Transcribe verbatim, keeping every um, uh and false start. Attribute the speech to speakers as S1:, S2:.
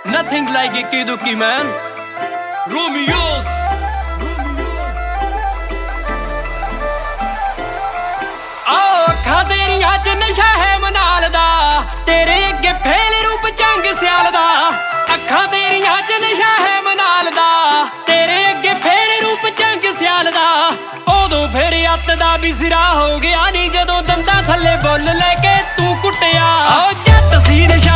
S1: Nothing like Ikki Dukki, man. Romeo's. ਅੱਖਾਂ ਤੇਰੀਆਂ ਚ ਨਸ਼ਾ ਹੈ ਮਨਾਲ ਦਾ, ਤੇਰੇ ਅੱਗੇ ਫੇਲ ਰੂਪ ਚੰਗ ਸਿਆਲ ਦਾ। ਅੱਖਾਂ ਤੇਰੀਆਂ ਚ ਨਸ਼ਾ ਹੈ ਮਨਾਲ ਦਾ, ਤੇਰੇ ਅੱਗੇ ਫੇਲ ਰੂਪ ਚੰਗ ਸਿਆਲ ਦਾ। ਉਦੋਂ ਫਿਰ ਅੱਤ ਦਾ ਵੀ ਸਿਰਾ ਹੋ ਗਿਆ ਨੀ, ਜਦੋਂ ਦੰਦਾਂ ਥੱਲੇ ਬੁੱਲ ਲੈ ਕੇ ਤੂੰ ਕੁੱਟਿਆ। ਓ ਜੱਟ ਸੀ